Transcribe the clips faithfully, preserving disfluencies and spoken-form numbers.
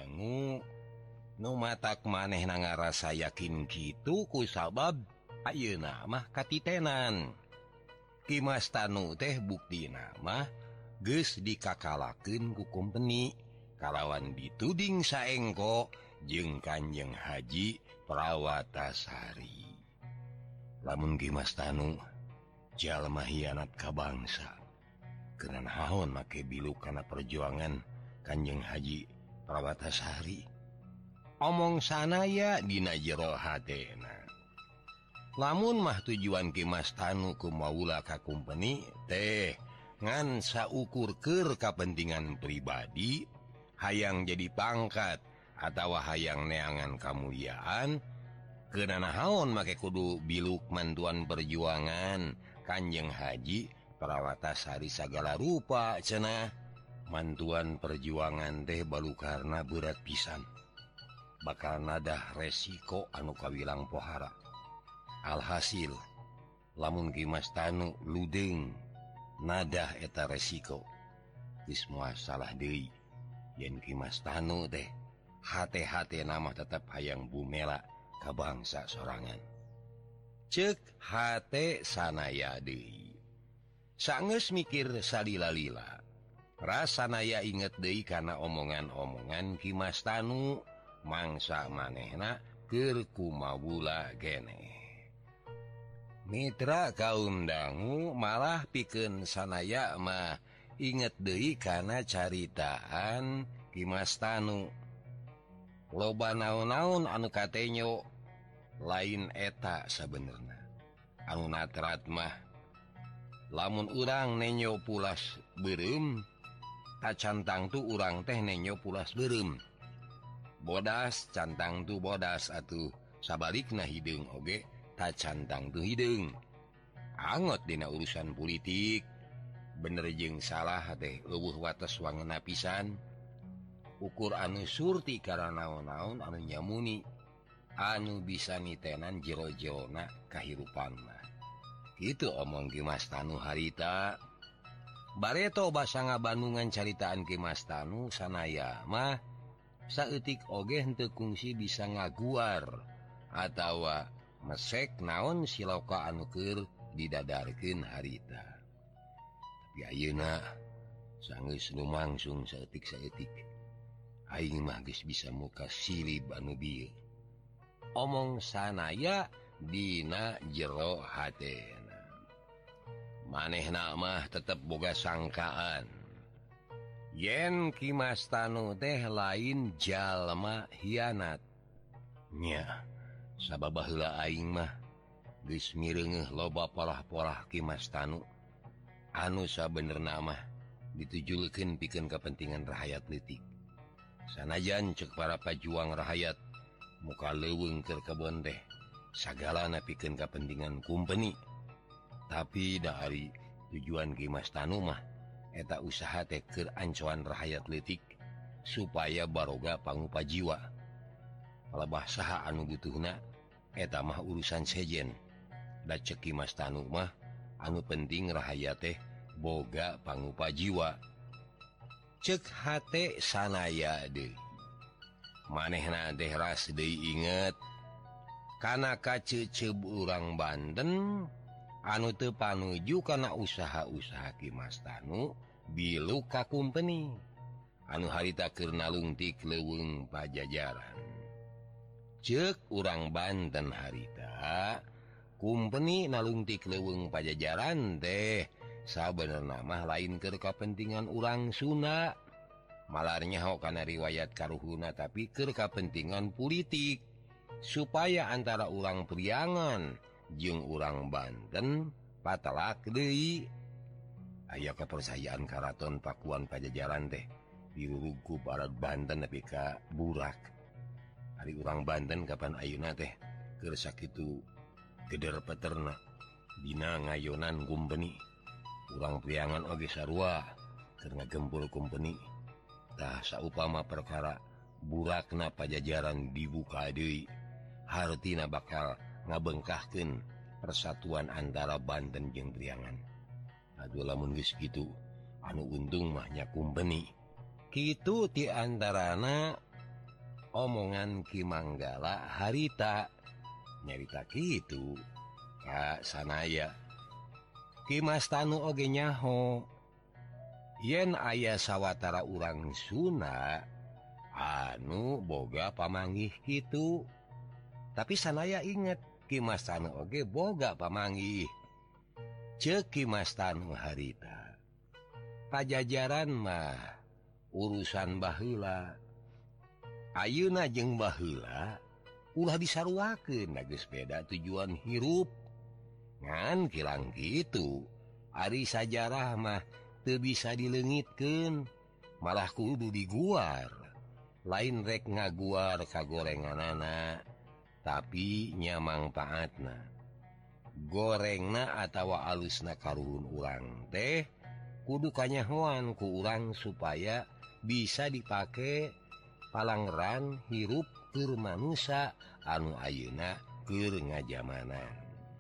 dangu nu matak maneh na ngarasa yakin kitu ku sabab ayeuna mah katitenan. Ki Mas Tanu teh buktina mah geus dikakalakeun ku company kalawan dituding saengko jeung Kanjeng Haji Prawatasari. Lamun Ki Mas Tanu jalma hianat ka bangsa, keun naon make biluk kana perjuangan Kanjeng Haji Prawatasari. Omong sanaya dina jero hatena. Lamun mah tujuan Ki Mas Tanu ku maula ka company teh ngan saukur keur kapentingan pribadi, hayang jadi pangkat atawa hayang neangan kamuliaan, keuna naon make kudu biluk mantuan perjuangan Kanjeng Haji Prawatasari sagala rupa cenah. Mantuan perjuangan teh balukarna berat pisan, bakal nadah resiko anu kawilang pohara. Alhasil lamun Ki Mas Tanu ludeng nadah eta resiko, geus moal salah deui yen Ki Mas Tanu teh hate-hate nama tetep hayang bumela ka bangsa sorangan. Ceuk hate sanaya deui. Saenggeus mikir salila-lila, rasanaya inget deui kana omongan-omongan Ki Mas Tanu mangsa manehna keur kumawula keneh. Mitra kaum dangu malah pikeun sanaya mah inget deui kana caritaan Ki Mas Tanu. Loba naon-naon anu katenyo lain eta sabenerna. Anu natrat mah lamun urang nenyo pulas beureum, tacantang tu urang teh nenyo pulas beureum. Bodas cantang tu bodas atuh sabalikna hideung oge tacantang tu hideung. Angot dina urusan politik, bener jeung salah teh eueuh wates wangeuna pisan. Ukur anu surti kana naon-naon anu nyamuni, anu bisa nitenan jero-jerona kahirupanna. Kitu omong Ki Mas Tanu harita. Bareto basa ngabandungan caritaan Ki Mas Tanu sanaya mah saeutik oge henteu kungsi bisa ngaguar atawa mesek naon siloka anu keur didadarkeun harita. Tapi ayeuna saenggeus lumangsung saeutik-saeutik, aing mah geus bisa muka silib anu bieu. Omong sanaya dina jero hatena. Manehna mah tetep boga sangkaan yen Ki Mas Tanu teh lain jalma hianat. Nya, sabab baheula aing mah geus mireungeuh loba polah-polah Ki Mas Tanu anu sabenerna mah ditujulkeun pikeun kapentingan rakyat leutik. Sanajan ceuk para pajuang rakyat muka leuweung keur kebon teh sagalana pikeun kapentingan company. Tapi dari tujuan Ki Mas Tanu mah eta usaha teh keur ancoan rakyat leutik supaya baroga pangupa jiwa. Kalebah saha anu butuhna eta mah urusan sejen. Da ceuk Ki Mas Tanu mah anu penting rakyat teh boga pangupa jiwa. Ceuk hate sanaya deui. Manehna teh ras deui inget kana kaceuceub urang Banten anu teu panuju kana usaha-usaha Ki Mas Tanu biluk ka company anu harita keur nalungtik leuweung pajajaran. Ceuk urang Banten harita, company nalungtik leuweung pajajaran teh sabenerna mah lain keur kapentingan urang Sunda. Malar nyaho kana riwayat karuhuna tapi keur kapentingan politik supaya antara urang Priangan jeung urang Banten patalak deui. Aya kepercayaan karaton Pakuan Pajajaran teh diurug ku barat Banten nepi ka Burak. Ari urang Banten kapan ayeuna teh keur sakitu geder peterna dina ngayonan company. Urang Priangan oge sarua keur ngagempur company. Tah saupama perkara Burakna Pajajaran dibuka deui, hartina bakal ngabengkahkeun persatuan antara Banten jeung Priangan. Aduh lamun geus kitu, anu untung mah nya company. Kitu ti antarana omongan Kimanggala harita nyarita gitu Kak sanaya Kimas Tanu oge nyaho yen aya sawatara urang Sunda anu boga pamanggih gitu tapi sanaya inget Kimas Tanu oge boga pamanggih cek Kimas Tanu harita pajajaran mah urusan baheula ayeuna jeung baheula ulah disaruakeun geus beda tujuan hirup ngan kilang gitu ari sajarah mah teu bisa dileungitkeun malah kudu diguar lain rek ngaguar kagorenganana tapi nya mangpaatna gorengna atawa alusna karuhun urang teh kudu kanyahoan ku urang supaya bisa dipake palangran hirup keur manusia anu ayeuna keur ngajamanan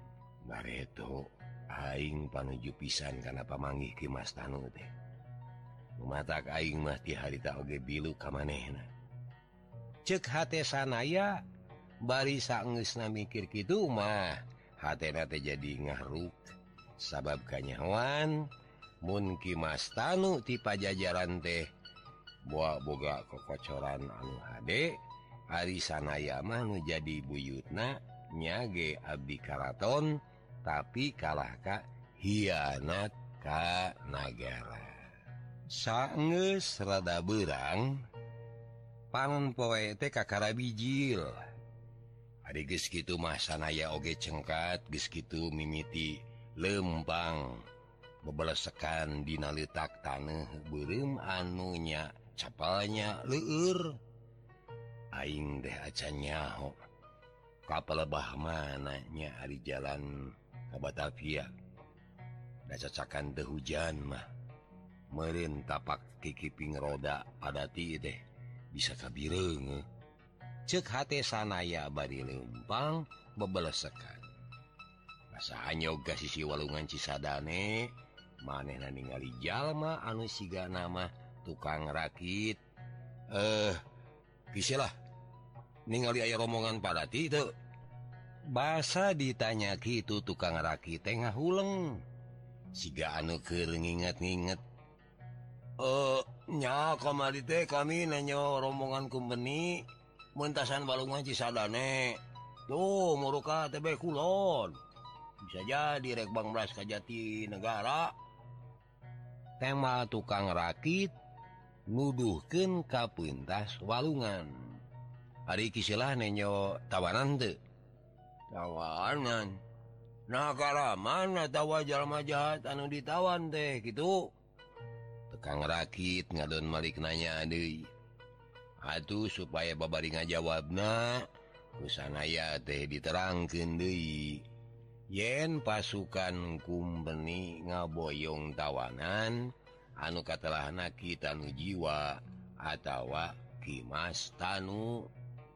bareto aing panuju pisan kana pamanggih Kimas Tanu teh matak aing mah ti harita oge bilu ka manehna ceuk hate sanaya bari saeungeusna mikir kitu mah hatena teh jadi ngahruk sabab kanyahoan mun Kimas Tanu ti pajajaran teh boa boga kokocoran anu hade ari sanaya mah nu jadi buyutna nyage abdi karaton tapi kalah ka hianat ka nagara saeunggeus rada beurang panon poe teh kakara bijil ari geus kitu mah sanaya oge cengkat geus kitu mimiti lempang bebelesekan dina letak taneuh beureum anu nya capalnya leueur aing teh acan nyaho kapalebah mana nya ari jalan ka Batavia da cacakan teu hujan mah meureun tapak kikiping roda padati teh bisa kabireung ceuk hate sanaya bari leumpang bebelesekan basahannya oga sisi walungan Cisadane manehna ningali jalma anu siga nama tukang rakit eh kisilah ningali aya rombongan padati teu basa ditanya kitu tukang rakit teh ngahuleng siga anu keur nginget-nginget eh nya kamari teh kami nanyo rombongan kumpeni mentasan balungan Cisadane tuh muruka tebe kulon bisa jadi rek Bang Blas ka Jatinegara tema tukang rakit nuduhkeun ka peuntas walungan ari kisilah nenyo tawanan teu tawanan nagara mana tawa jalma jahat anu ditawan teh kitu tukang rakit ngadon malik nanya deui atuh supaya babari ngajawabna kusanaya teh diterangkeun deui yen pasukan kumpeni ngaboyong tawanan anu katelahna Ki Tanu Jiwa atawa Kimas Tanu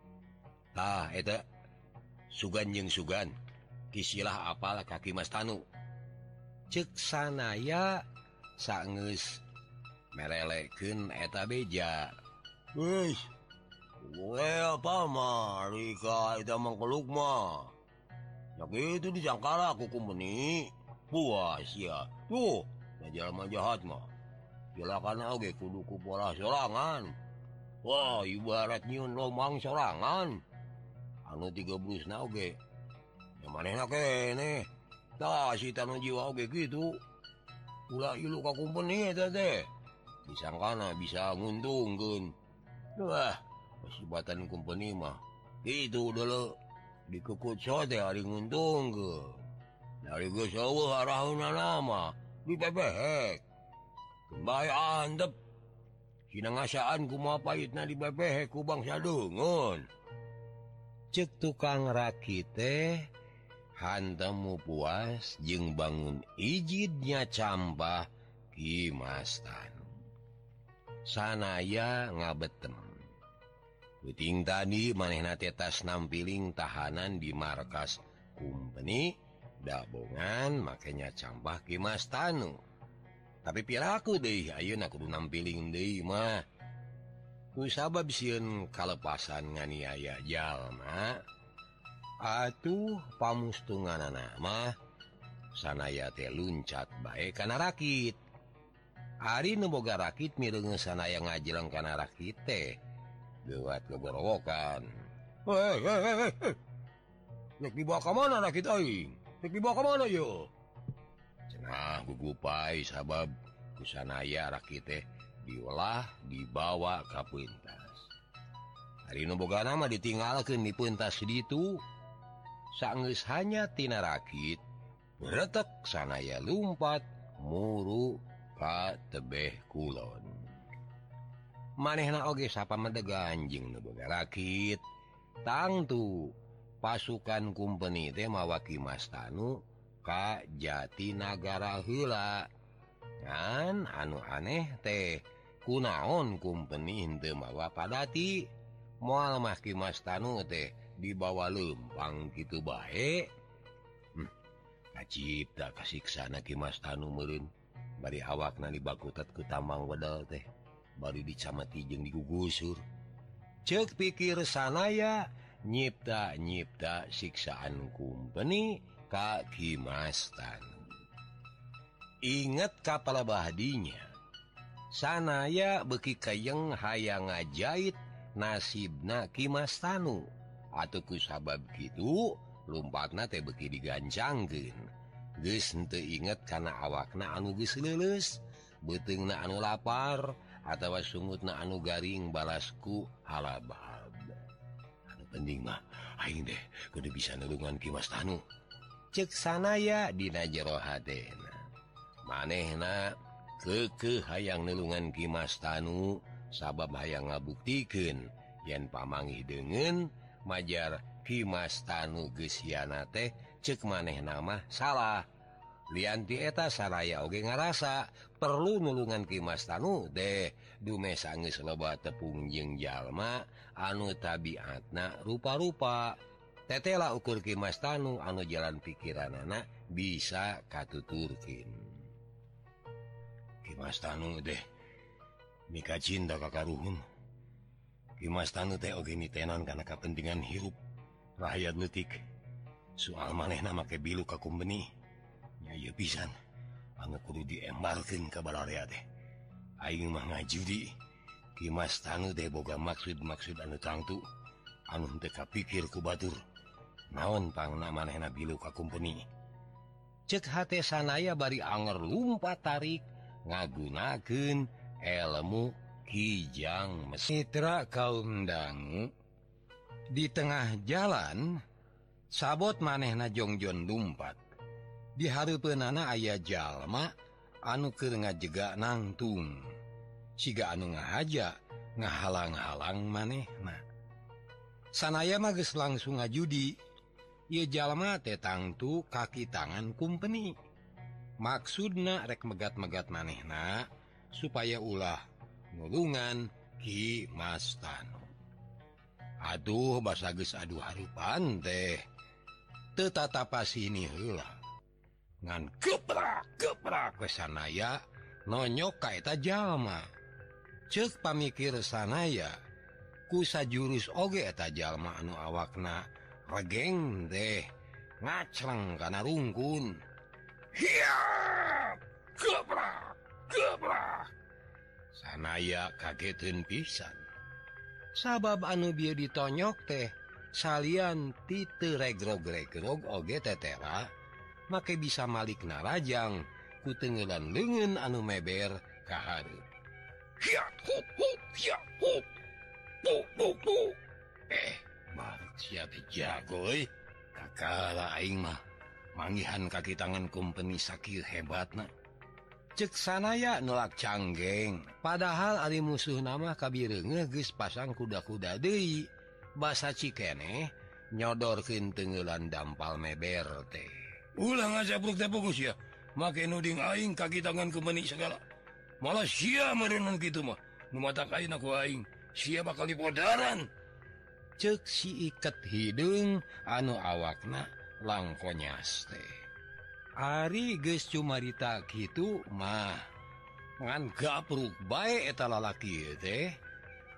tah eta sugan jeung sugan kisilah apal ka Kimas Tanu ceuk sanaya saeunggeus merelekeun eta beja geus we apa mah rika eta mangkeluk mah ya gitu disangkala aku kumpeni puas ya tuh jalma jahat mah jelakana oge kudu kupolah sorangan wah ibarat nyieun lomang sorangan anu tiga belusna oge ya manehna kene tah si Tanu Jiwa oge gitu ulah ilu ka kumpeni eta teh disangkana bisa nguntungkeun wah pasibatan kumpeni mah gitu dulu dikekut sote hari nguntung ke dari geus eueuh arahna nama dibebehek kembali antep cina ngasaan kumaha payitna dibebehek ku bangsa deungeun ceuk tukang rakit teh hanteu puas jeung bangun ijidnya campah Kimas Tanu sanaya ngabetem puting tadi manehna tetas nampiling tahanan di markas kumpeni dabongan makanya campah Kimas Tanu tapi piraku deui ayeuna kudu nampiling deui mah Kusabab sieun kalepasan nganiaya jalma, atuh pamustunganana mah sanaya teh luncat bae kana rakit. Ari nu boga rakit mireungeun sanaya ngajeleng kana rakit teh lewat kegorowokan. Hei, hei, hei, hei. Rek dibawa ka mana rakit aing? Rek dibawa ka mana yo? Cenah gugupai sabab kusanaya rakit teh diolah dibawa ka peuntas. Ari nu boga nama ditinggalkeun di peuntas ditu, saenggeus hanya tina rakit, retek sanaya lumpat muru ka tebeh kulon. Manehna oge sapamede ganjing nu boga rakit, tangtu pasukan kumpeni teh mawa Ki Mastanu ka Jatinagara heula. Ngan anu aneh teh kunaon kumpeni henteu mawa padati, moal mah Ki Mastanu teh dibawa leumpang kitu bae. Hmm, kacipta kasiksana Ki Mastanu meureun bari awakna dibakutet ku tambang wedel teh, bari dicameti jeung digugusur. Ceuk pikir sanaya nyipta-nyipta siksaan kumpeni ka Ki Mastanu. Inget kapalebah dinya, sanaya beuki kayeng hayang ngajait nasibna Ki Mastanu. Atuh kusabab kitu lumpatna teh beuki digancangkeun. Geus henteu inget kana awakna anu geus leuleus, beuteungna anu lapar, atawa sungutna anu garing balasku halabab. Anu penting mah aing teh kudu bisa nulungan Ki Mastanu, ceuk sanaya dina jero hatena. Manehna keukeuh hayang nulungan Ki Mastanu sabab hayang ngabuktikeun yen pamanggih deungeun majar Ki Mastanu geus siana teh ceuk manehna mah salah. Lianti eta saraya oge ngarasa perlu nulungan Ki Mastanu teh dume saenggeus loba tepung jeung jalma anu tabiatna rupa-rupa. Tetela ukur Ki Mastanu anu jalan pikiranana bisa katuturkeun. Ki Mastanu teh mika cinta ka karuhun. Ki Mastanu teh oge nitenan kana kapentingan hirup rakyat leutik. Soal manehna make bilu ka kumpeni, nya ieu pisan anu kudu diembarkeun ka balarea teh. Aing mah ngajudi Ki Mastanu teh boga maksud-maksud anu tangtu anu henteu kapikir ku batur. Naon pangna manehna bilu ka kumpeni? Ceuk hate sanaya bari anger lumpat tarik ngagunakeun elmu Kijang Mitra kaum dangu. Di tengah jalan sabot manehna jongjon lumpat. Di hareupeunana aya jalma anu keur ngajega nangtung. Siga anu ngahaja ngahalang-halang manehna. Sanaya mah geus langsung ngajudi. Ieu jalma teh tangtu kaki tangan kumpeni. Maksudna rek megat-megat manehna supaya ulah nulungan Ki Mastanu. Aduh basa geus adu harupan teh teu tatapasini heula. Ngan keprak-keprak we sanaya nonyok ka eta jalma. Ceuk pamikir sanaya ku sajurus oge eta jalma anu awakna regeng teh ngacreng kana rungkun. Hiya! Keprak! Keprak! Sanaya kageteun pisan. Sabab anu bieu ditonyok teh salian ti teu regrog-regrog oge tetera, make bisa malikna rajang ku teungeulan leungeun anu meber ka hareup. Hiya! Hup! Hup! Hiya! Hup! Puk! Puk! Puk! Eh, baru sia teh jago euy. Kakala aing mah manggihan kaki tangan kumpeni sakieu hebatna. Ceuk sanaya nolak canggeng, padahal ari musuhna mah kabireungeuh geus pasang kuda-kuda deui. Basa cikeneh nyodorkeun teungeulan dampal meber teh. Ulah ngajabruk teh fokus ya, make nuding aing kaki tangan kumpeni segala. Malah sia meureunun kitu mah, nu matak ayeuna ku aing, sia bakal dipodaran. Ceuk si iket hidung anu awakna langkonyas teh. Ari geus cumarita kitu mah ngan gapruk bae eta lalaki teh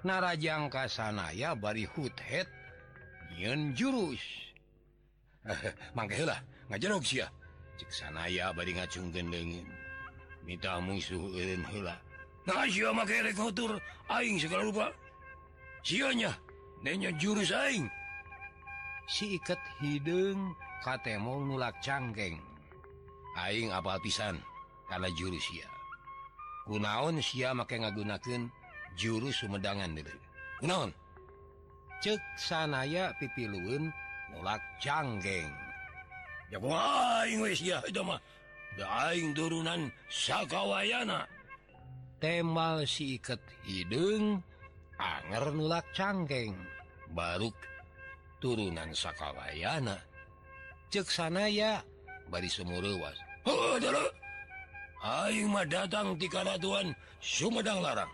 narajang kasanaya bari huthead nyeun jurus. Mangke heula ngajerog sia. Cek sanaya bari ngacungkeun leungit. Mita musuh eureun heula. Nah sia make rek ngutur aing segala rupa. Sia nya nenya jurus aing. Si iket hideung katemong nulak cangkeng. Aing apal pisan kana jurus sia. Kunaon sia make ngagunakeun jurus sumedangan deuleu. Kunaon? Ceuk sanaya pipilueun nulak cangkeng. Ya aing we sia eta mah. Da aing turunan Sakawayana. Tembal si iket hideung anger nulak cangkeng. Baruk turunan Sakawayana. Ceuk sanaya bari sumureuwas. Heuh adalah aing mah datang ti karatuan Sumedang Larang.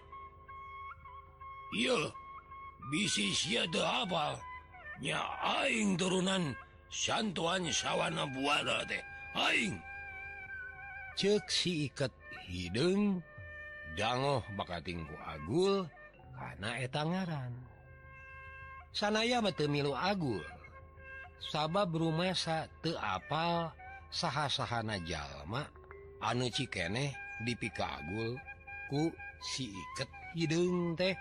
Iya, bisi sia teu hafal. Nya aing turunan Santuan Sawana Buana teh. Aing. Ceuk si iket hideung dangoh bakating ku Agul kana eta ngaran. Sanaya mah teu milu Agul. Sabab rumasa teu apal saha-sahana jalma anu cikeneh dipika Agul ku si iket hideung teh.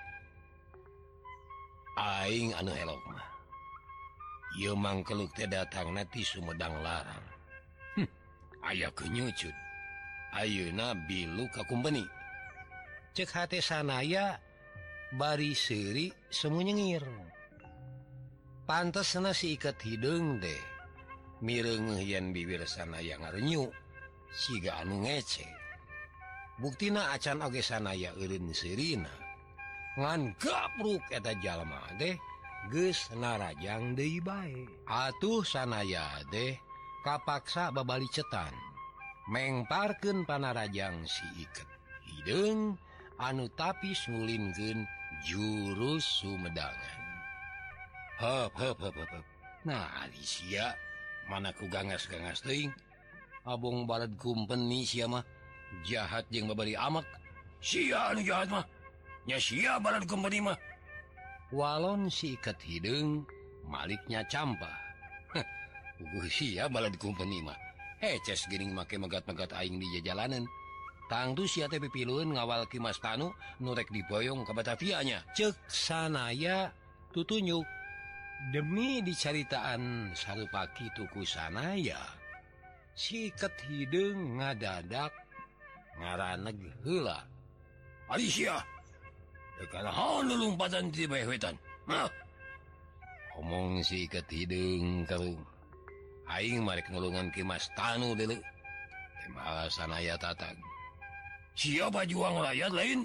Aing anu elok mah ieu mangkeluk teh datangna ti Sumedang Larang. Hm, aya kenyucut. Ayeuna bilu ka kumpeni. Cek hate sanaya bari seuri semu nyengir. Pantesna si iket hideung teh mireungeuh yen bibir sanaya ngarenyu siga anu ngece. Buktina acan oge sanaya eureun seurina. Ngan gapruk eta jalma teh geus narajang deui bae. Atuh sanaya teh kapaksa babalicetan mengparkeun panarajang si iket hideung anu tapis ngulinkeun jurus sumedangan. Heup heup heup heup. Nah ari sia mana ku gangas-gangas teuing. Abong balad kumpeni sia mah jahat jeung babari amek. Sia anu jahat mah. Nya sia balad kumpeni mah. Walon si iket hideung maliknya campah. Uguh sia balad kumpeni mah. Heces geuning make megat-megat aing di jalanan. Tangtu sia teh pipilueun ngawal Ki Mas Tanu nu rek diboyong ka Batavia nya. Ceuk sanaya tutunyuk. Demi dicaritaan sarupaki tuku sanaya, si iket hideung ngadadak ngaraneg heula. Ari sia, teu kanaon lulumpatan ti bae-wetan. Hah? Omong si iket hideung karung. Aing marek nulungan Ki Mas Tanu deuleu. Tembal sanaya tatag. Sia bajuang rakyat lain.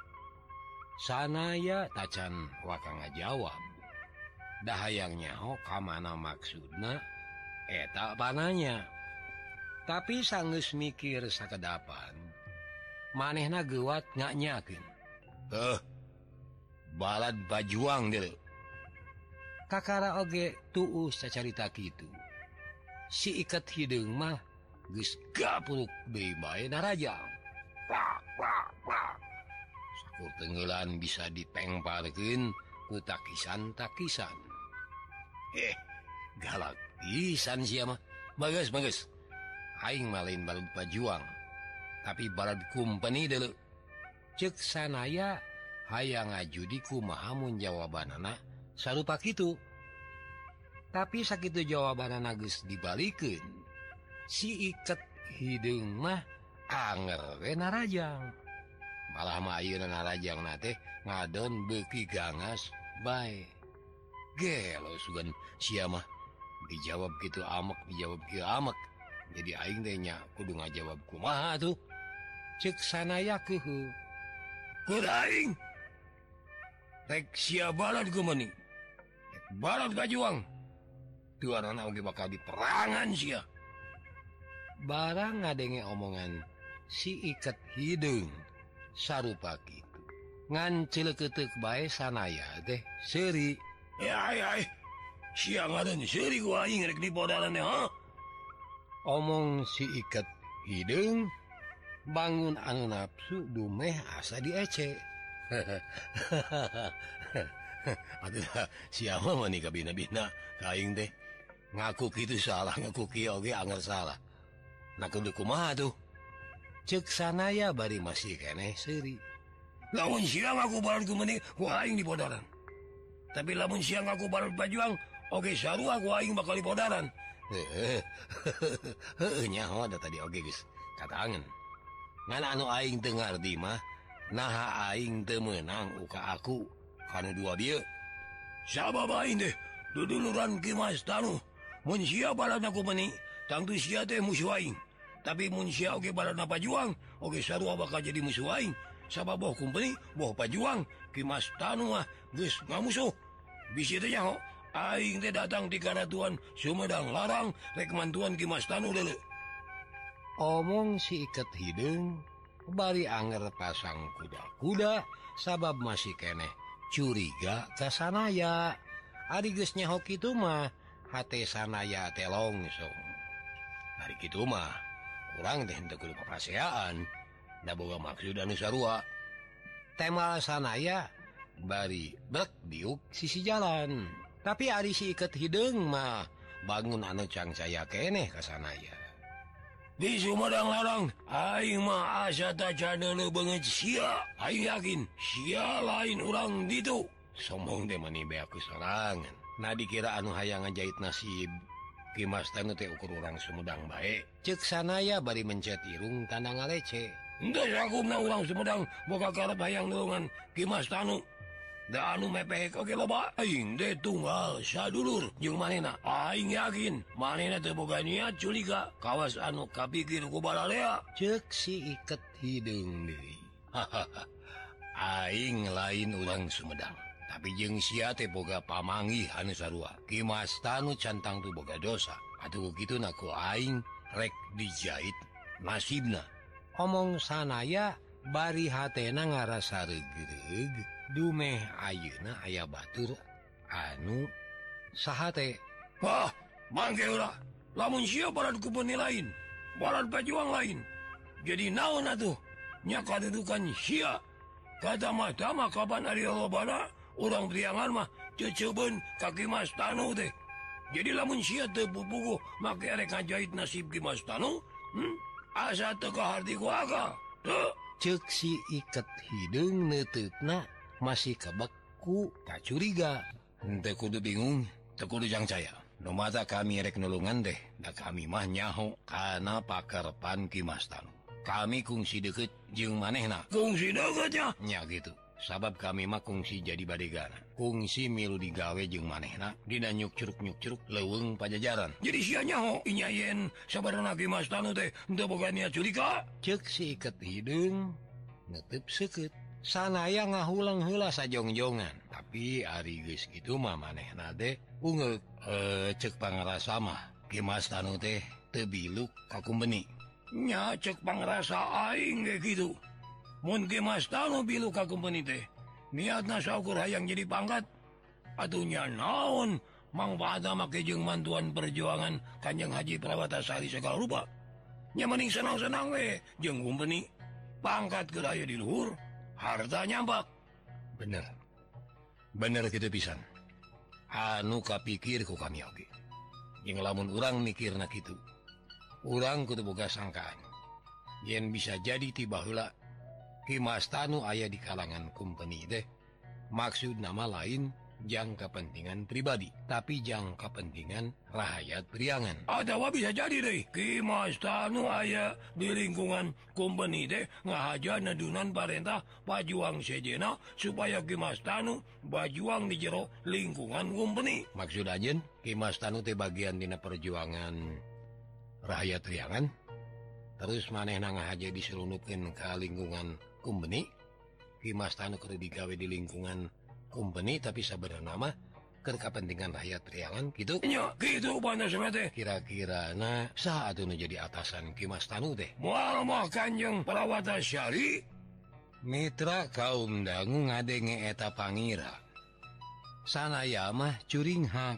Sanaya tacan waka ngajawab. Dahayang nyaho kamana maksudna eta pananya. Tapi sanggeus mikir sakedapan manehna geuwat nyanyakeun. Heuh, balad bajuang deuleu. Kakara oge tuus sacarita kitu. Si iket hideung mah geus gapruk deui bae narajang. Wah, wah, wah. Sakur tenggelan bisa dipengparkeun ku takisan-takisan. Eh, galak pisan sia mah. Bagus, bagus. Aing mah lain balad bajuang, tapi balad kumpeni deuleu. Ceuk sanaya hayang ngajudi kumaha mun jawabanana sarupa kitu. Tapi sakitu jawabanana geus dibalikeun, si iket hideung mah anger we narajang. Malah mah ayeuna narajangna teh ngadon beuki gangas bae. Gelo sugan sia mah dijawab gitu amek, dijawab kieu amek. Jadi aing teh nya kudu ngajawab kumaha tuh. Ceuk sanaya keuheuh. Kur aing rek sia balad kumpeni. Rek balad kajuang. Teu anana oge bakal diperangan sia. Barang ngadenge omongan si iket hideung sarupa kitu. Ngan cileukeuteuk bae sanaya teh seuri. Ya, ya, sia ngaran seuri ku aing rek dipodalan teh, ha? Omong si iket hideung bangun anu nafsu dumeh asa diece. Atuh siapa mah nih kabina-bina kaing teh ngaku gitu salah ngaku kieu oge anger salah. Nah kudu kumaha tuh? Ceuk sanaya bari masih keneh seuri. Lamun siang aku baru ku meuni ku aing di podaran. Tapi lamun siang aku baru pajuang oge sarua ku aing bakal di podaran. Heeh. Heeh nyaho da tadi oge geus katangan. Ngan anu aing teu ngarti mah naha aing teu meunang uka aku kana dua dieu. Sabab aing teh duduluran Ki Mas Tanu. Mun sia balana ku meuni tangtu sia teh musuh aing. Tapi mun sia oge balana pajuang oge sarua bakal jadi musuh aing. Sabab boh kumpeni boh pajuang Ki Mas Tanu mah geus ngamusuh. Bisi teh nyaho aing teh datang di karatuan Sumedang Larang rek mantuan Ki Mas Tanu deuleu. Omong si iket hideung bari anger pasang kuda-kuda sabab masih keneh curiga ka sanaya. Ari geus nyaho kitu mah hate sanaya teh longsong. Ari kitu mah urang teh henteu kudu papaseaan. Da boga maksud anu sarua. Temal sanaya bari brek diuk sisi jalan. Tapi ari si iket hideung mah bangun anu cangcaya keneh ka sanaya. Di Sumedang Larang aing mah asa tacaneu beungeut sia. Aing yakin sia lain urang ditu. Sombong teh mani beak sorangan. Nah dikira anu hayang ngajait nasib Ki Mas Tanu teh ukur urang Sumedang bae. Ceuk sanaya bari mencet irung tanda ngalece. Henteu sakumna urang Sumedang boga karep hayang nulungan Ki Mas Tanu. Da anu mepek oge loba aing teh tunggal sadulur jeung manehna. Aing yakin manehna teu boga niat culika kawas anu kapikir ku balalea. Ceuk si iket hideung deui. Aing lain urang Sumedang. Tapi jeung sia teh boga pamanggih anu sarua. Ki Mas Tanu cantang tu boga dosa. Atuh kitu na ku aing rek dijait nasibna. Omong sanaya bari hatena ngarasa reug-reug. Dumeh ayeuna aya batur anu saha teh. Wah, mangke ulah. Lamun sia balad kupeuni lain, balad pajuang lain. Jadi naon atuh? Nya kadudukan sia. Kata mata mah kapan ari lobana urang priangan mah ceuceubeun ka Ki Mas Tanu teh. Jadi lamun sia teu pupuguh make arek ngajait nasib Ki Mas Tanu, hmm? Asa teu kaharti ku aga. Teu ceuk si iket hideung neuteutna masih kebeku tak curiga. Henteu kudu bingung, teu kudu jangcaya. Nu mata kami rek nulungan deh, da kami mah nyaho kana pakarepan Ki Mas Tanu. Kami kungsi deukeut jeung manehna. Kungsi deukeut nya? Nya gitu. Sabab kami mah kungsi jadi badegana. Kungsi milu digawe jeung manehna dina nyuk curug-nyuk curug leuweung pajajaran. Jadi sia nyaho inyayen sabarana Ki Mas Tanu teh henteu boga niat culika. Ceuk si iket hideung netep seukeut. Sanaya ngahulang heula sajongjongan. Tapi ari geus kitu mah manehna teh ungeuk. E, ceuk pangrasa mah Ki Mas Tanu teh teu biluk ka kumbeni. Nya ceuk pangrasa aing ge kitu. Mun Ki Mas Tanu biluk ka kumbeni teh niatna saukur hayang jadi pangkat. Atuh nya naon mangpaatna make jeung mantuan perjuangan Kanjeng Haji Prawatasari segala rupa. Nya mending senang-senang we jeung kumbeni. Pangkat keur aya di luhur. Harta nyampak. Bener. Bener kitu pisan. Anu kapikir ku kami oge. Jeung lamun urang mikirna kitu. Urang kudu boga sangkaan. Yen bisa jadi tiba heula Ki Mas Tanu aya di kalangan kumpeni teh. Maksud nama lain jang kepentingan pribadi, tapi jang kepentingan rakyat priangan. Atawa bisa jadi deh Ki Mas Tanu aya di lingkungan kumpeni teh ngahaja nadunan parentah pajuang sejena supaya Ki Mas Tanu bajuang di jero lingkungan kumpeni. Maksud ajeun Ki Mas Tanu teh bagian dina perjuangan rakyat priangan. Terus manehna ngahaja diselundupkeun ka lingkungan kumpeni. Ki Mas Tanu kudu digawe di lingkungan kumpeni tapi sabenerna mah keur kapentingan rakyat priangan gitu. Nya kitu panas teh. Kira-kirana saha atuh nu jadi atasan Ki Mas Tanu teh? Moal mah Kanjeng Prawatasari. Mitra kaum dangu ngadenge eta pangira. Sanaya mah curing hak.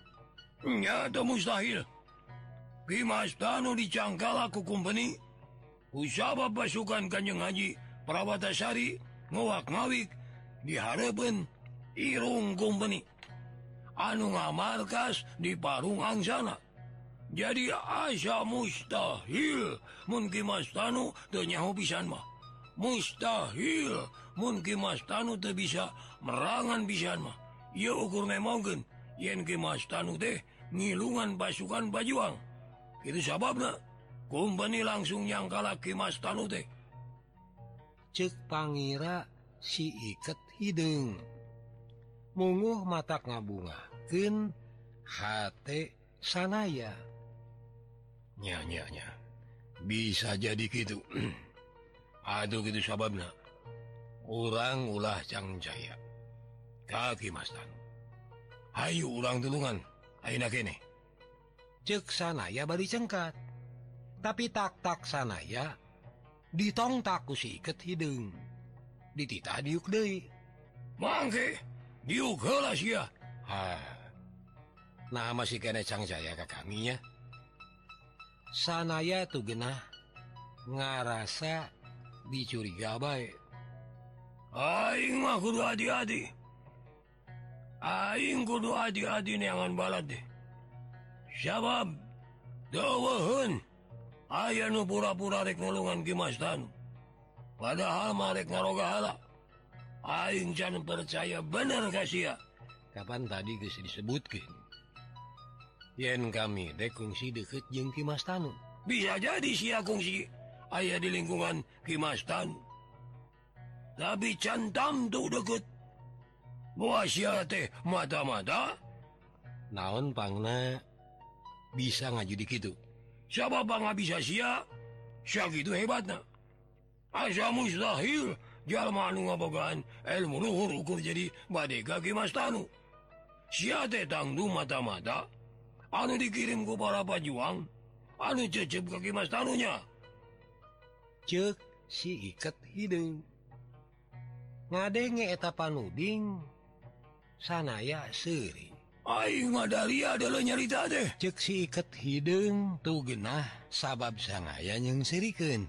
Nya teu mustahil. Ki Mas Tanu dicangkal ku kumpeni. Usabab pasukan Kanjeng Haji Prawatasari ngowak ngawik dihareupeun Irung Company anu ngamarkas di Parungang sana. Jadi asa mustahil mun Ki Mas Tanu teu nyaho pisan mah. Mustahil mun Ki Mas Tanu teu bisa merangan pisan mah. Ieu ukur nemongkeun yen Ki Mas Tanu teh ngilungan pasukan Pajuang. Itu sababna Company langsung nyangkala Ki Mas Tanu teh. Ceuk pangira si Iket hideung. Munguh matak ngabungakeun hate sanaya. Nya nya nya. Bisa jadi gitu. Aduh gitu sababna. Urang ulah Cang Jaya. Ka Ki Mas Tanu. Hayu urang tulungan. Ayeuna kene. Ceuk sanaya bari cengkat. Tapi tak-tak sanaya ditongtak ku si Iket hideung. Dititah diuk deui. Mangke diuk heula sia. Hah. Nah masih kene Cang Jaya ka kaminya. Sanaya tuh genah ngarasa dicuriga bae. Aing mah kudu hati-hati. Aing kudu hati-hati neangan balad deh. Sabab dawaheun aya nu pura-pura rek nulungan Ki Mas Tanu. Padahal mah rek ngaroga hala. Aing can percaya bener ka sia. Kapan tadi geus disebutkeun yen kami teh kungsi deukeut jeung Ki Mas Tanu. Bisa jadi sia kungsi aya di lingkungan Ki Mas Tanu. Tapi cantam tuh deket. Gua sia teh mata-mata. Naon pangna bisa ngajudi kitu. Sabab nggak bisa sia, sia gitu hebatna. Asa mustahil jalma anu ngabogaan ilmu luhur ukur jadi badega Ki Mas Tanu. Sia teh tangdu mata-mata anu dikirim ku para Pajuang anu cecep ke Ki Mas Tanunya. Ceuk si Iket hideung. Ngadenge eta panuding sanaya seuring. Aing mah dari adalah nyarita teh. Ceuk si Iket hideung tuh genah sabab sanaya nyeungsirikeun.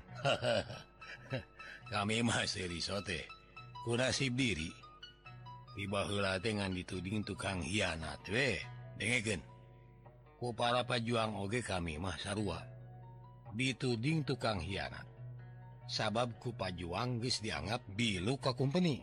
Kami mah serius teh ku nasib diri. Tiba heula teh ngan dituding tukang hianat we. Dengekeun. Ku para Pajuang oge kami mah sarua dituding tukang hianat. Sabab ku Pajuang geus dianggap bilu ka Company.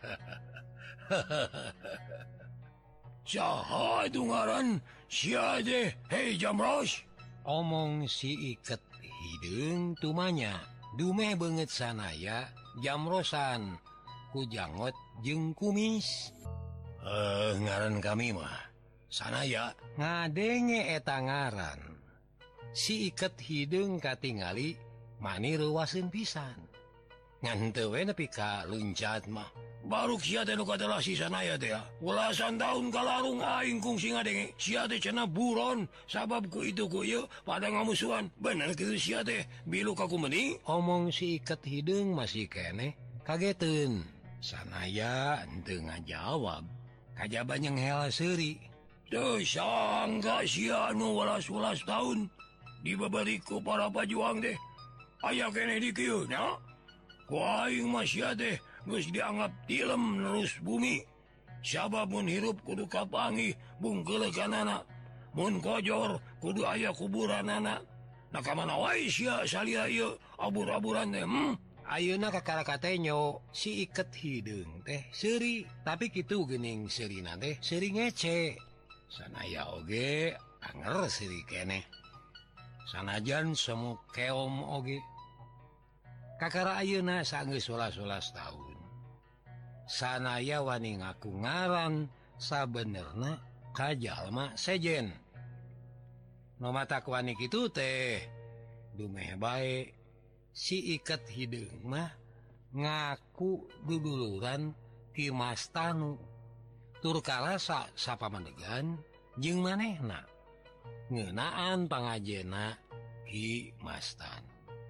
Saha itu ngaran sia teh Hei Jamros? Omong si Iket hideung tumanya dumeh beungeut sanaya Jamrosan ku Jangot jeung Kumis. Eh ngaran kami mah sanaya. Ngadenge eta ngaran si Iket hideung katingali mani reuwaseun pisan. Ngan teu we nepi ka luncat mah. Baruk sia teh nu katelah si sanaya teh ya. Ulasan tahun kalarung aing kungsi ngadenge sia teh cenah buron sabab ku itu ku ieu pada ngamusuhan. Bener kitu sia teh bilu ka Company. Omong si Iket hideung masih kene kageteun. Sanaya henteu ngajawab. Kajaba nyeng hela seuri. Teu sangka sia nu welas-welas tahun dibabari ku para Pajuang teh aya kene di kieu nya. Ku aing mah sia teh geus dianggap tilem nerus bumi. Sabab mun hirup kudu kapanggih bungkeulekanana. Mun kojor kudu aya kuburanana. Nah kamana wae sia salia ieu abur-aburan teh. Hmm? Ayeuna kakaraka teh nyo si Iket hideung teh seuri. Tapi kitu geuning seurina teh seuri ngece. Sanaya oge anger seuri keneh. Sanajan semu keom oge. Kakara ayeuna saenggeus welas-welas taun. Sanaya wani ngaku ngaran sabenerna ka jalma sejen. Nu matak wani kitu teh dumeh bae si Iket hideung mah ngaku duduluran Ki Mas Tanu. Tur kala sa sapamanegan jeung manehna ngeunaan pangajena Ki Mas Tanu.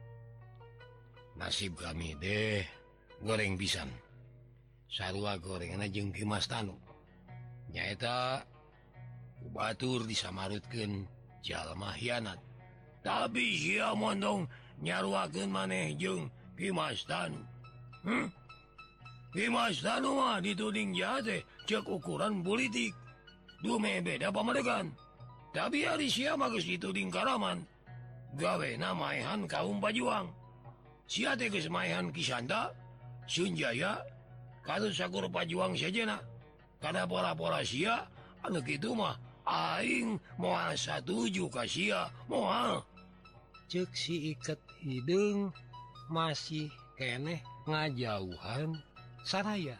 Nasib kami deh goreng pisan. Sarua gorengna jeung Ki Mas Tanu. Nyaeta batur disamarutkeun jalma hianat. Tapi sia mondong nyaruakeun maneh jeung Ki Mas Tanu. Hmm? Ki Mas Tanu mah dituding jahat teh cek ukuran politik dume beda pamadegan tapi hari sia mages itu dingkaraman gawe namaehan kaum pajuang sia teh geus maehan Kisanta Sunjaya kadu sakur pajuang sajana kada pola-pola sia anu kitu mah aing moal satuju ka sia moal cek si Iket Hideung masih keneh ngajauhan saraya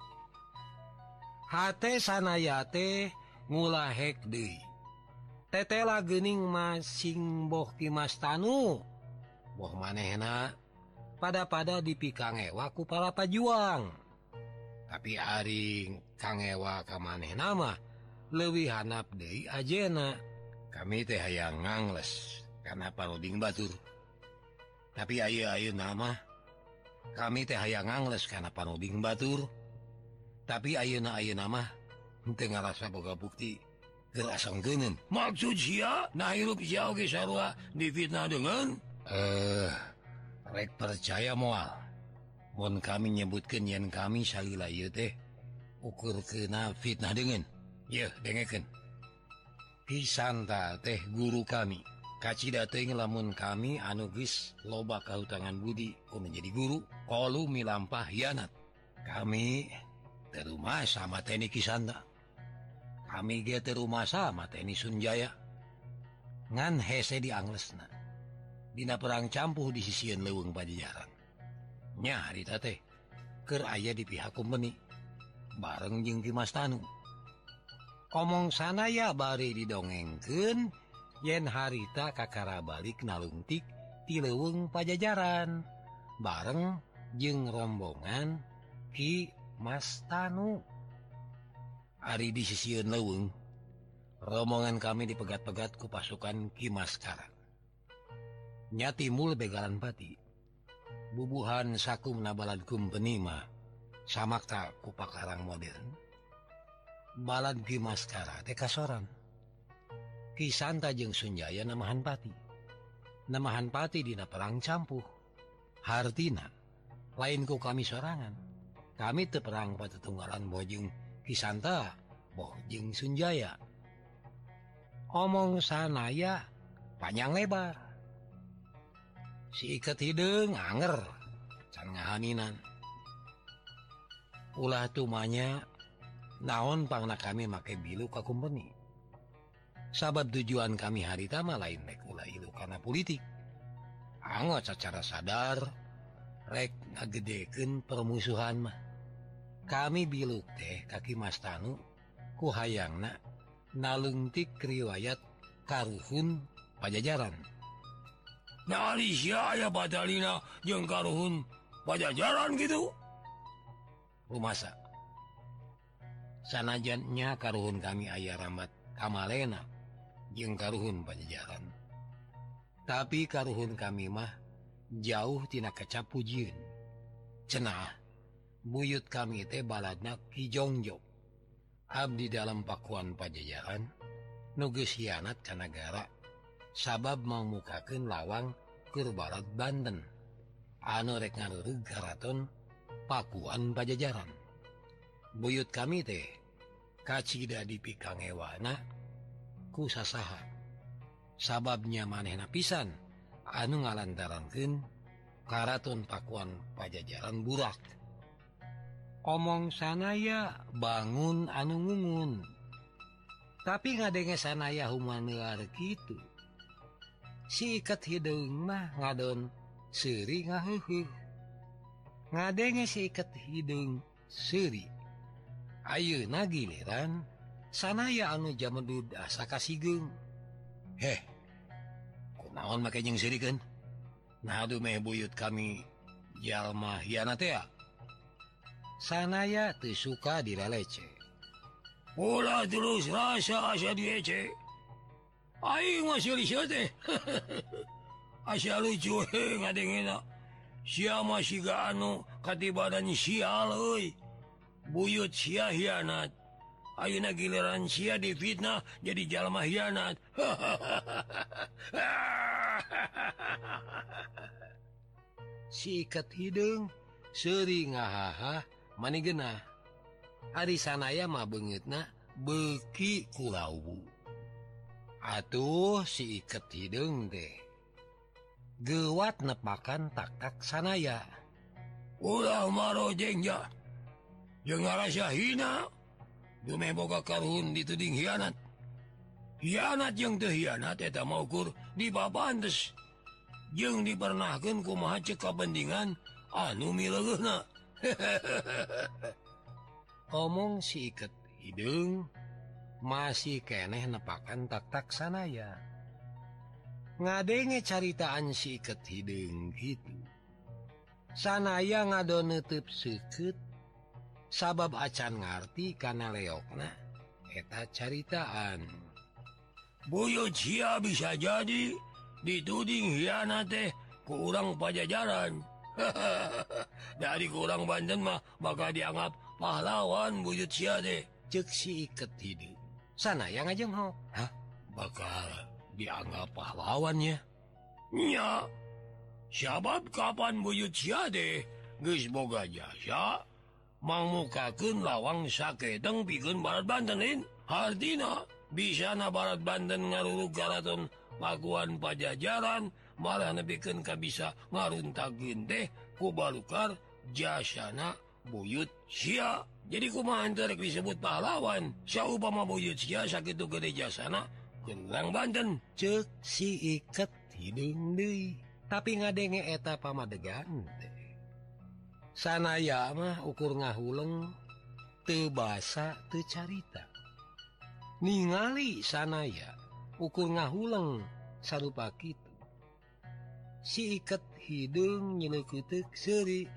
hate sanaya teh ngulahek deui tetela geuning masing boh Ki Mastanu boh manehna pada-pada dipikang ewa ku para pajuang tapi aring kang ewa ka manehna mah leuwih hanap deui ajena kami teh hayang ngangles kana paruding batur tapi ayeuna mah kami teh hayang ngangles kana paruding batur tapi ayeuna ayeuna mah henteu ngarasa boga bukti keur asongkeuneun maksud sia nah hirup sia oge sarua difitnah dengan eh rek percaya moal mun kami nyebutkeun yen kami salila ieu teh ukurkeuna fitnah dengan yeuh dengekeun Kisanta teh guru kami kacida teuing lamun kami anu geus loba kahutangan budi ku menjadi guru kolu milampah hianat kami teu rumasa mateni Kisanta kami ge teu rumasa mateni Sunjaya ngan hese dianglesna dina perang campuh di sisieun leuweung Pajajaran nya harita teh keur aya di pihak kumpeni bareng jeung Ki Mastanu omong sanaya bari didongengkeun yen harita kakara balik nalungtik ti leuweung Pajajaran bareng jeung rombongan Ki Mastanu ari di sisieun leuweung rombongan kami dipegat-pegat ku pasukan Ki Maskara nya timbul begalan pati bubuhan sakumna balad kumpeni mah samakta ku pakarang modern balad Ki Maskara teh kasoran Kisanta jeung Sunjaya namahan pati namahan pati dina perang campuh hartina lain ku kami sorangan kami teu perang patetunggalan boh jeung Kisanta boh jeung Sunjaya omong sanaya panjang lebar si Iket Hideung anger can ngahaninan ulah tumanya naon pangna kami make bilu ka kumpeni sabab tujuan kami harita mah lain rek ulah ilu kana politik anggo secara sadar rek ngagedekeun permusuhan mah kami biluk teh ka Ki Mastanu ku hayangna nalungtik riwayat karuhun Pajajaran nah ari sia aya badalina jeung karuhun Pajajaran gitu rumasa sanajannya karuhun kami aya ramat kamalena jeung karuhun Pajajaran tapi karuhun kami mah jauh tina kecap pujieun cenah buyut kami teh baladna Ki Jongjok abdi dalam pakuan Pajajaran nu geus hianat ka nagara sabab mamukakeun lawang keur balad Banten anu rek ngareureug karaton pakuan Pajajaran buyut kami teh kacida dipikang ewana ku sasaha sababnya manehna pisan anu ngalantarankeun karaton pakuan Pajajaran burak omong sanaya bangun anu ngungun tapi ngadenge sanaya humaneuar kitu si Iket Hideung mah ngadon seuri ngaheuheuh ngadenge si Iket Hideung seuri ayeuna giliran sanaya anu jamedud asa kasigeung heh kunaon make jeung seurikeun nah dumeh buyut kami jalma hianat teh sanaya teu suka direlece ulah terus rasa asa diece aing mah sieu teh asa lucu he ngadengena sia mah siga anu katibadan sial euy buyut sia hianat ayeuna giliran sia difitnah jadi jalma hianat si Iket Hideung seuri ngahaha manehna Ari sanaya mah beungeutna beuki kulawu. Atuh si iket hideung teh gewat nepakan tak-tak sanaya. Ulah marojeng ya. Jeung ngarasa hina. Dume boga karuhun dituding hianat. Hianat jeung teu hianat eta mah ukur dipapantes. Jeung dipernahkeun kumaha ceuk kabendingan anu mileungna. Omong si iket hideung masih keneh nepakan tak-tak sanaya. Ngadenge caritaan si iket hideung gitu. Sanaya ngado neuteub seukeut sabab acan ngarti kana leokna eta caritaan. Buyut sia bisa jadi dituding hianat teh ku urang Pajajaran. Dari ku urang Banten mah bakal dianggap pahlawan buyut sia teh. Ceuk si iket hideung. Sanaya ngajenghok. Hah? Bakal dianggap pahlawannya? Nya. Sabab kapan buyut sia teh geus boga jasa mangmukakeun lawang saketeng pikeun Barat Bantenin. Artina bisa na Barat Banten ngarurug karaton Pakuan Pajajaran malah nepikeun ka bisa ngaruntakeun teh ku balukar jasana buyut sia. Jadi kumaha teh rek disebut pahlawan saupama buyut sia sakitu gede jasana keun urang Banten. Ceuk si iket hideung deui. Tapi ngadenge eta pamadegan teh. Sanaya mah ukur ngahuleng teu basa teu carita. Ningali sanaya ukur ngahuleng sarupa kitu. Si iket hideung nyeleukeuteuh seuri.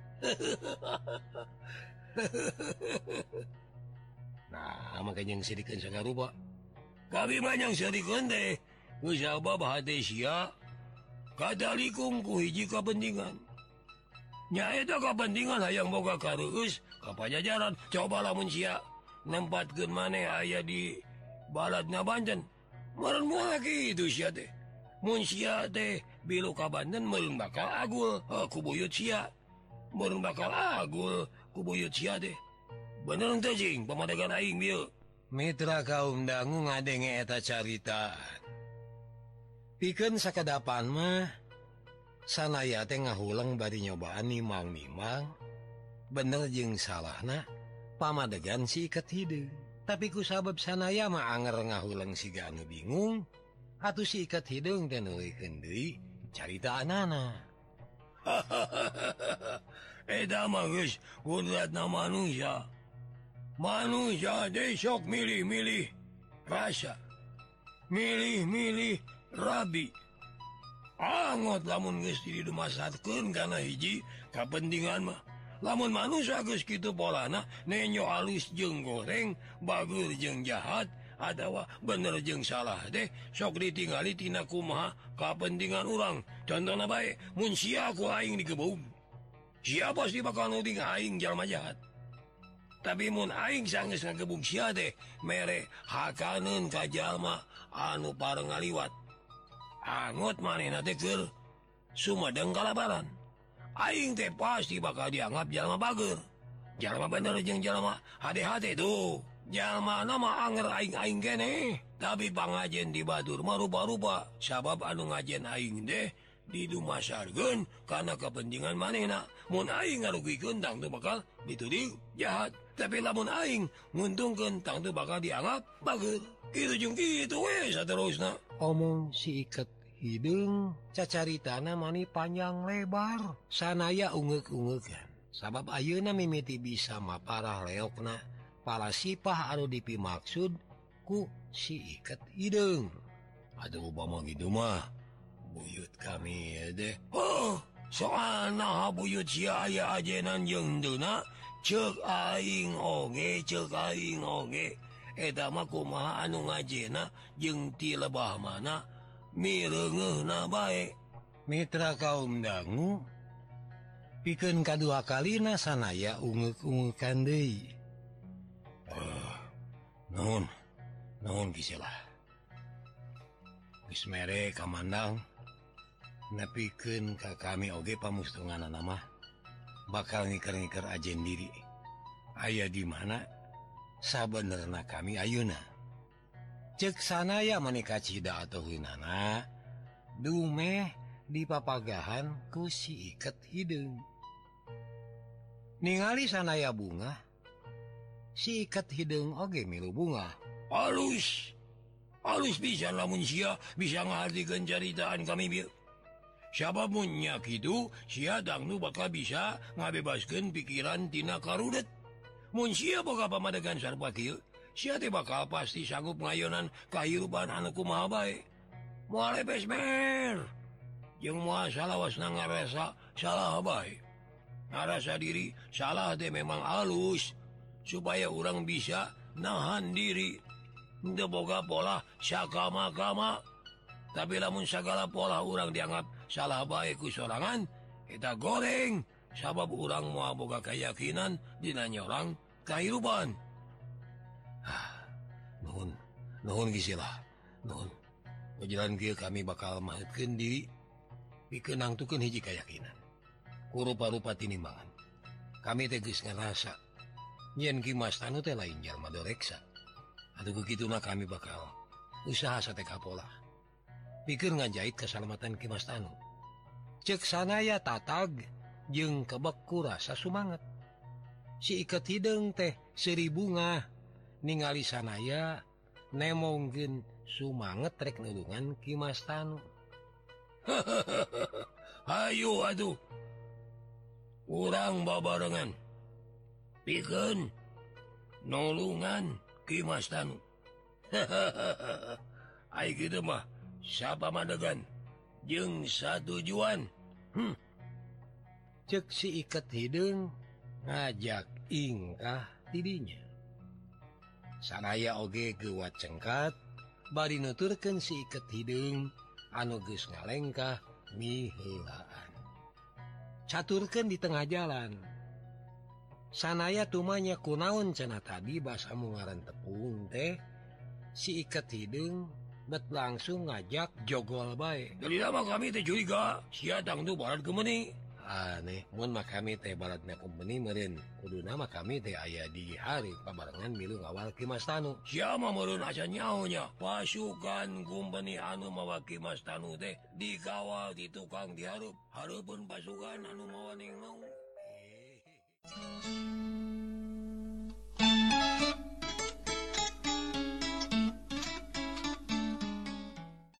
Nah, makanya yang sedikeun sagarupa. Kami mah yang sedikeun teh geus sabab hate sia kadalikung ku hiji kapentingan. Nya eta kapentingan hayang boga kareueus ka Pajajaran. Coba lamun sia nempatkeun maneh aya di baladna Banten. Meureun moal kitu sia teh. Mun sia teh bilu ka Banten meureun bakal agul uh, ku buyut sia. Meureun bakal agul ku buyut sia teh. Bener teh cing pamadegan aing bieu. Mitra kaum dangu ngadenge eta caritaan. Pikeun sakadapan mah sanaya teh ngahuleng bari nyobaan nimang-nimang bener jeung salahna pamadegan si iket hideung. Tapi ku sabab sanaya mah anger ngahuleng siga anu bingung atuh si iket hideung teh neulikeun deui caritaanana. Eta mah geus kodratna manusia. Manusia teh sok milih-milih rasa. Milih-milih rabi. Angot lamun geus didumasatkeun kana hiji kapentingan mah. Lamun manusia geus kitu polana nenyo alus jeung goreng, bagur jeung jahat, atawa bener jeung salah teh sok ditingali tina kumaha kapentingan urang. Contona bae, mun sia ku aing digebug. Sia pasti bakal nuding aing jalma jahat. Tapi mun aing sanggeus ngagebug sia teh mere hakaneun ka jalma anu pareng ngaliwat. Angot manehna teh keur sumedeng kalabaran. Aing teh pasti bakal dianggap jalma bager. Jalma bener jeung jalma hade-hade tuh. Jalma nama anger aing-aing kene. Tapi pangajen di batur mah rupa-rupa. Sabab anu ngajen aing teh didumasarkeun kana kepentingan manehna. Mun aing ngarugikeun tang teu bakal dituding jahat. Tapi lamun aing nguntungkeun tang teu bakal dianggap bager. Kitu jeung kitu we saterusna. Omong si iket hideung cacaritana mani panjang lebar. Sanaya ungeuk-ungeukan. Sabab ayeuna mimiti bisa maparah leokna pala sipah anu dipimaksud ku si iket hideung. Atuh upama kitu mah buyut kami ya deh. Oh, soalna buyut sia aya ajenan jeung deuna ceuk aing oge, ceuk aing oge. Eta mah kumaha anu ngajena jeung ti lebah mana mireungeuna bae. Mitra kaum dangu pikeun kadua kalina sanaya ungeuk-ungeukan deui. Uh, naon? Naon kisalah? Geus mere kamandang nepikeun ka kami oge pamustunganana mah bakal ngiker-ngiker ajen diri. Aya di mana sabenerna kami ayeuna cek sanaya menika cida atau hunana dumeh dipapagahan ku si iket hideung ningali sanaya bunga si iket hideung oge milu bunga halus halus bisa lamun sia bisa ngartikeun caritaan kami bieu siapa munnya kitu sia dangnu bakal bisa ngabebaskeun pikiran tina karudet mun sia boga pamadegan sarua kieu sia teh bakal pasti sanggup ngayonan kahirupan anu kumaha bae moal lepes mer jeung moal salawasna ngarasa salah bae ngarasa diri salah teh memang halus supaya orang bisa nahan diri henteu boga pola sakama-kama tapi lamun sagala pola orang dianggap salah bae ku sorangan eta goreng sabab orang moal boga keyakinan dina nyorang kahirupan. Nuhun, nuhun gisilah, nuhun. Jalan kieu kami bakal mahetkeun diri pikeun nangtukeun hiji kayakinan. Ku rupa-rupa tinimbangan. Kami teh geus ngarasa yen Ki Mas Tanu teh lain jalma doreksa. Atuh kukituna kami bakal usaha sateka pola. Pikeun ngajait kasalamatan Ki Mas Tanu. Cek sanaya tatag jeung kebek ku rasa sumanget. Si iket hideung teh seuri bunga ningali sanaya nemongkeun sumanget rek nulungan Ki Mas Tanu. Hayu atuh urang babarengan pikeun nulungan Ki Mas Tanu. Ai kitu mah sapamadegan jeung satujuan. Hmm. Cek si iket hideung ngajak ingkah tidinya. Sanaya oge geuwat cengkat bari nuturkeun si iket hideung anu geus ngalengkah miheulaan. Caturkeun di tengah jalan. Sanaya tumanya kunaon cenah tadi basa ngaran tepung teh si iket hideung bet langsung ngajak jogol bae. Jadi lama kami teh curiga sia tangtu barat kemeni. Aneh, mun mah kami teh baratna kumpeni meureun kuduna mah kami teh aya di hari pabarengan milu ngawal Ki Mas Tanu. Sia mah meureun asa nyahonya pasukan kumpeni anu mawa Ki Mas Tanu teh dikawal di tukang diharup hareupeun pasukan anu mawa ning naon.